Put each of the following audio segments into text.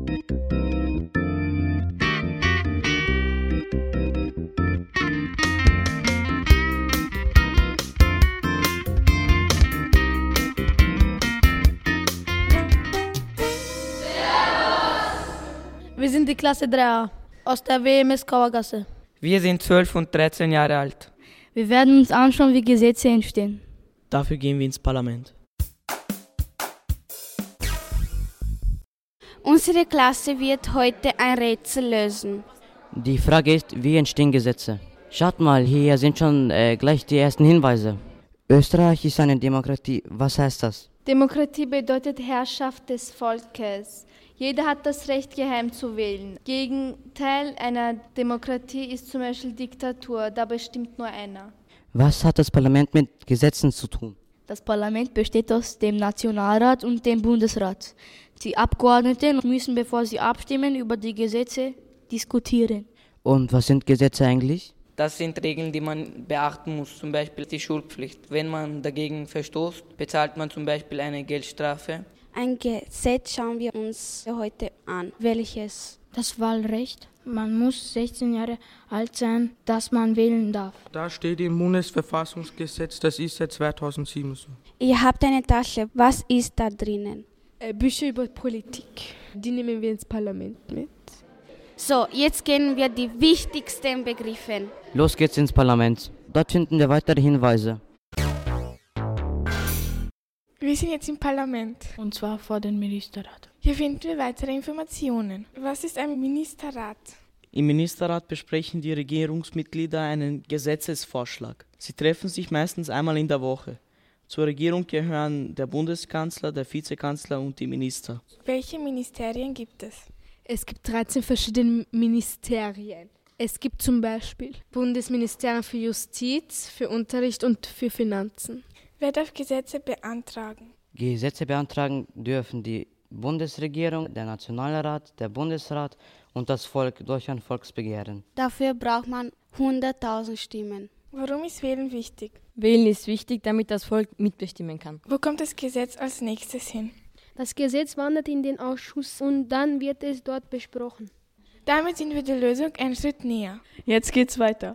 Wir sind die Klasse 3a aus der WMS Kauergasse. Wir sind 12 und 13 Jahre alt. Wir werden uns anschauen, wie Gesetze entstehen. Dafür gehen wir ins Parlament. Unsere Klasse wird heute ein Rätsel lösen. Die Frage ist, wie entstehen Gesetze? Schaut mal, hier sind schon gleich die ersten Hinweise. Österreich ist eine Demokratie. Was heißt das? Demokratie bedeutet Herrschaft des Volkes. Jeder hat das Recht, geheim zu wählen. Gegenteil einer Demokratie ist zum Beispiel Diktatur, da bestimmt nur einer. Was hat das Parlament mit Gesetzen zu tun? Das Parlament besteht aus dem Nationalrat und dem Bundesrat. Die Abgeordneten müssen, bevor sie abstimmen, über die Gesetze diskutieren. Und was sind Gesetze eigentlich? Das sind Regeln, die man beachten muss, zum Beispiel die Schulpflicht. Wenn man dagegen verstoßt, bezahlt man zum Beispiel eine Geldstrafe. Ein Gesetz schauen wir uns heute an. Welches? Das Wahlrecht. Man muss 16 Jahre alt sein, dass man wählen darf. Da steht im Bundesverfassungsgesetz, das ist seit 2007 so. Ihr habt eine Tasche. Was ist da drinnen? Bücher über Politik. Die nehmen wir ins Parlament mit. So, jetzt kennen wir die wichtigsten Begriffe. Los geht's ins Parlament. Dort finden wir weitere Hinweise. Wir sind jetzt im Parlament. Und zwar vor dem Ministerrat. Hier finden wir weitere Informationen. Was ist ein Ministerrat? Im Ministerrat besprechen die Regierungsmitglieder einen Gesetzesvorschlag. Sie treffen sich meistens einmal in der Woche. Zur Regierung gehören der Bundeskanzler, der Vizekanzler und die Minister. Welche Ministerien gibt es? Es gibt 13 verschiedene Ministerien. Es gibt zum Beispiel Bundesministerium für Justiz, für Unterricht und für Finanzen. Wer darf Gesetze beantragen? Gesetze beantragen dürfen die Bundesregierung, der Nationalrat, der Bundesrat und das Volk durch ein Volksbegehren. Dafür braucht man 100.000 Stimmen. Warum ist Wählen wichtig? Wählen ist wichtig, damit das Volk mitbestimmen kann. Wo kommt das Gesetz als nächstes hin? Das Gesetz wandert in den Ausschuss und dann wird es dort besprochen. Damit sind wir der Lösung einen Schritt näher. Jetzt geht's weiter.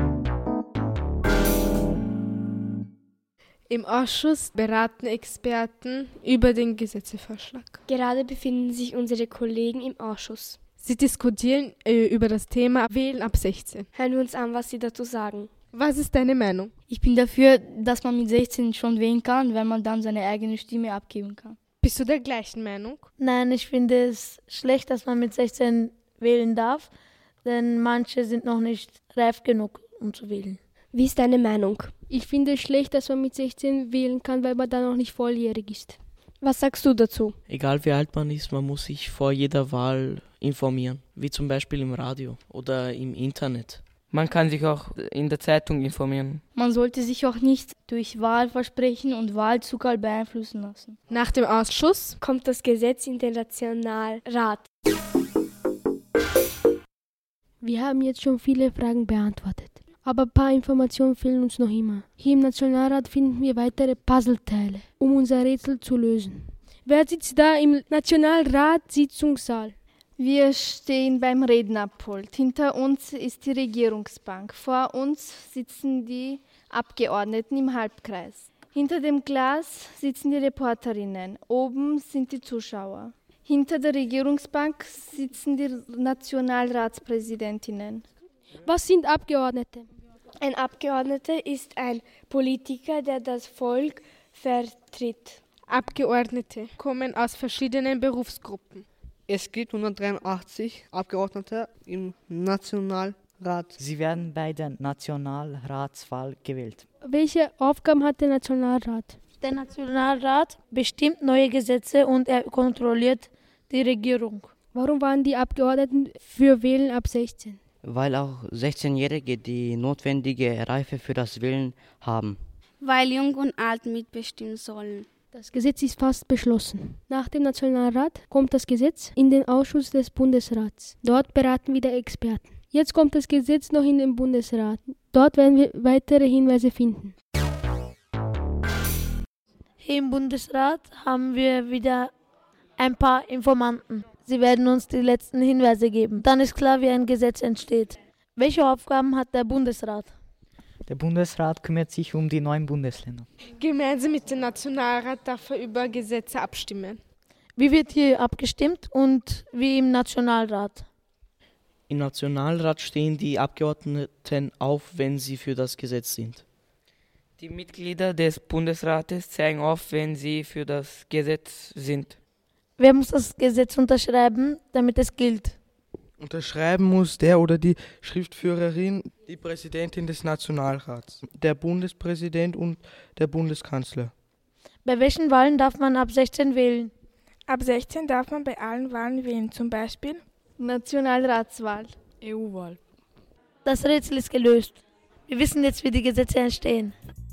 Im Ausschuss beraten Experten über den Gesetzesvorschlag. Gerade befinden sich unsere Kollegen im Ausschuss. Sie diskutieren über das Thema Wählen ab 16. Hören wir uns an, was sie dazu sagen. Was ist deine Meinung? Ich bin dafür, dass man mit 16 schon wählen kann, weil man dann seine eigene Stimme abgeben kann. Bist du der gleichen Meinung? Nein, ich finde es schlecht, dass man mit 16 wählen darf, denn manche sind noch nicht reif genug, um zu wählen. Wie ist deine Meinung? Ich finde es schlecht, dass man mit 16 wählen kann, weil man dann noch nicht volljährig ist. Was sagst du dazu? Egal wie alt man ist, man muss sich vor jeder Wahl informieren, wie zum Beispiel im Radio oder im Internet. Man kann sich auch in der Zeitung informieren. Man sollte sich auch nicht durch Wahlversprechen und Wahlzuckerl beeinflussen lassen. Nach dem Ausschuss kommt das Gesetz in den Nationalrat. Wir haben jetzt schon viele Fragen beantwortet. Aber ein paar Informationen fehlen uns noch immer. Hier im Nationalrat finden wir weitere Puzzleteile, um unser Rätsel zu lösen. Wer sitzt da im Nationalrat-Sitzungssaal? Wir stehen beim Rednerpult. Hinter uns ist die Regierungsbank. Vor uns sitzen die Abgeordneten im Halbkreis. Hinter dem Glas sitzen die Reporterinnen. Oben sind die Zuschauer. Hinter der Regierungsbank sitzen die Nationalratspräsidentinnen. Was sind Abgeordnete? Ein Abgeordneter ist ein Politiker, der das Volk vertritt. Abgeordnete kommen aus verschiedenen Berufsgruppen. Es gibt 183 Abgeordnete im Nationalrat. Sie werden bei der Nationalratswahl gewählt. Welche Aufgaben hat der Nationalrat? Der Nationalrat bestimmt neue Gesetze und er kontrolliert die Regierung. Warum waren die Abgeordneten für Wählen ab 16? Weil auch 16-Jährige die notwendige Reife für das Wählen haben. Weil Jung und Alt mitbestimmen sollen. Das Gesetz ist fast beschlossen. Nach dem Nationalrat kommt das Gesetz in den Ausschuss des Bundesrats. Dort beraten wieder Experten. Jetzt kommt das Gesetz noch in den Bundesrat. Dort werden wir weitere Hinweise finden. Hier im Bundesrat haben wir wieder ein paar Informanten. Sie werden uns die letzten Hinweise geben. Dann ist klar, wie ein Gesetz entsteht. Welche Aufgaben hat der Bundesrat? Der Bundesrat kümmert sich um die 9 Bundesländer. Gemeinsam mit dem Nationalrat darf er über Gesetze abstimmen. Wie wird hier abgestimmt und wie im Nationalrat? Im Nationalrat stehen die Abgeordneten auf, wenn sie für das Gesetz sind. Die Mitglieder des Bundesrates zeigen auf, wenn sie für das Gesetz sind. Wer muss das Gesetz unterschreiben, damit es gilt? Unterschreiben muss der oder die Schriftführerin, die Präsidentin des Nationalrats, der Bundespräsident und der Bundeskanzler. Bei welchen Wahlen darf man ab 16 wählen? Ab 16 darf man bei allen Wahlen wählen, zum Beispiel Nationalratswahl. EU-Wahl. Das Rätsel ist gelöst. Wir wissen jetzt, wie die Gesetze entstehen.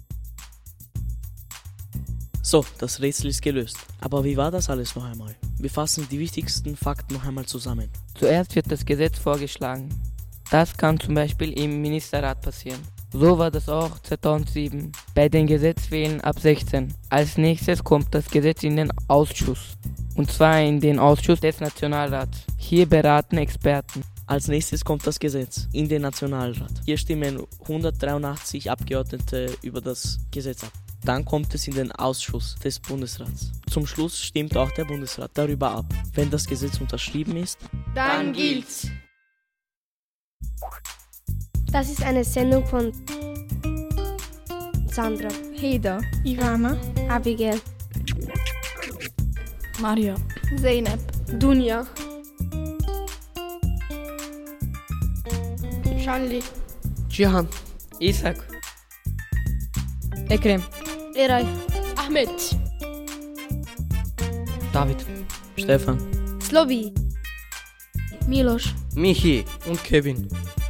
So, das Rätsel ist gelöst. Aber wie war das alles noch einmal? Wir fassen die wichtigsten Fakten noch einmal zusammen. Zuerst wird das Gesetz vorgeschlagen. Das kann zum Beispiel im Ministerrat passieren. So war das auch 2007 bei den Gesetzwählen ab 16. Als nächstes kommt das Gesetz in den Ausschuss. Und zwar in den Ausschuss des Nationalrats. Hier beraten Experten. Als nächstes kommt das Gesetz in den Nationalrat. Hier stimmen 183 Abgeordnete über das Gesetz ab. Dann kommt es in den Ausschuss des Bundesrats. Zum Schluss stimmt auch der Bundesrat darüber ab. Wenn das Gesetz unterschrieben ist, dann gilt's. Das ist eine Sendung von Sandra, Heda, Ivana, Abigail, Maria, Zeynep, Dunja, Charlie, Cihan, Isaac, Ekrem, Eray, Ahmed, David, Stefan, Slovi, Milos, Michi Und Kevin.